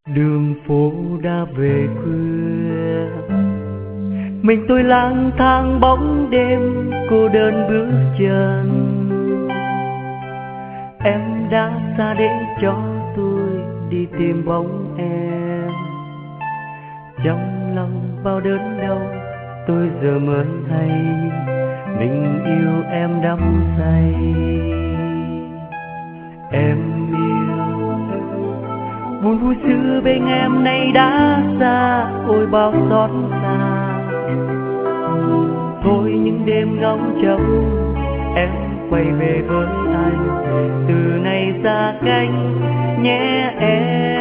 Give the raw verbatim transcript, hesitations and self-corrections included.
Đường phố đã về khuya, mình tôi lang thang bóng đêm, cô đơn bước chân. Em đã xa để cho tôi đi tìm bóng em. Trong lòng bao đớn đau, tôi giờ mới hay mình yêu em đắm say. Em yêu buồn vui xưa bên em nay đã xa, ôi bao xót xa. Thôi những đêm ngóng trông em quay về với anh, từ nay xa cách nhé em.